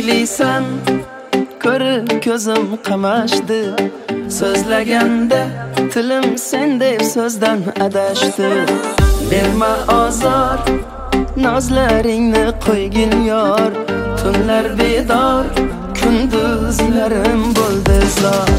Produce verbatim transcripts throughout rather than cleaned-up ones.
Chiroylisan, ko'rib ko'zim qamashdi. So'zlaganda tilim sen deb so'zdan adashdi. Berma azor, nozlaringni qo'ygin yor. Tunlar bedor, kunduzlarim bo'ldi zor.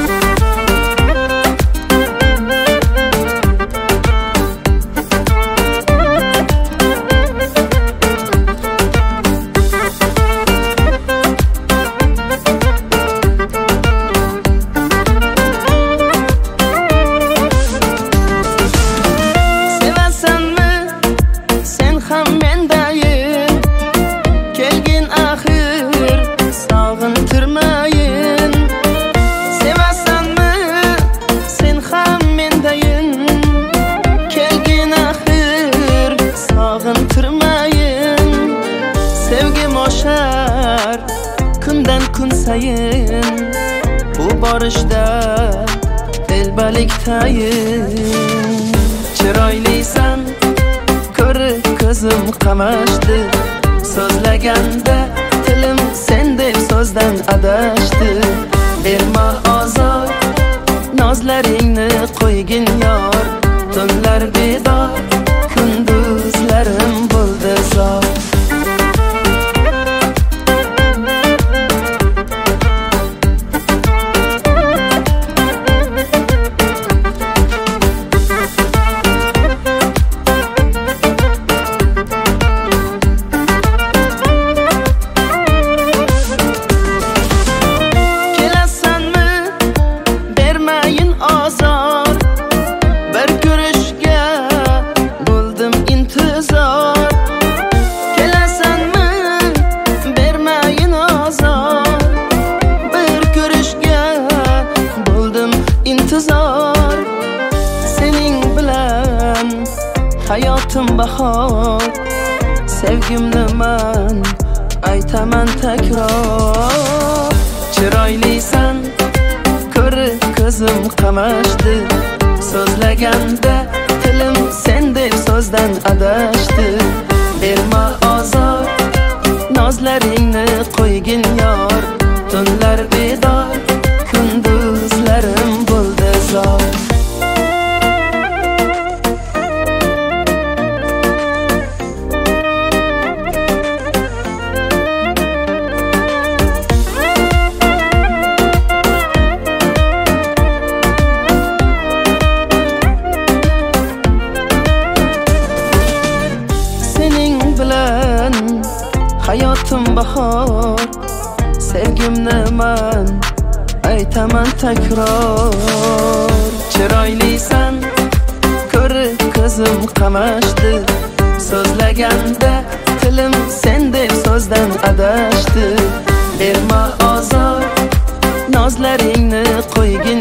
Sevgim oshar kundan kun sayin, bu borishda telbalik tayin. Chiroylisan, ko'rib ko'zim qamashdi. So'zlaganda tilim sen deb so'zdan adashdi. Berma azor, nozlaringni qo'ygin yor. Tunlar bedor, kunduzlarim bo'ldi zor. Sening bilan hayotim bahor, sevgimni man aytaman takror. Chiroylisan, ko'rib ko'zim qamashdi. So'zlaganda tilim sen deb so'zdan adashdi. Berma azor, nozlaringni qo'ygin yor. Tunlar bedor, kunduzlarim bo'ldi zor. Sening bilan hayotim bahor, sevgimni man aytaman takror. Chiroylisan, ko'rib ko'zim qamashdi. So'zlaganda tilim sen deb so'zdan adashdi. Berma azor, nozlaringni qo'ygin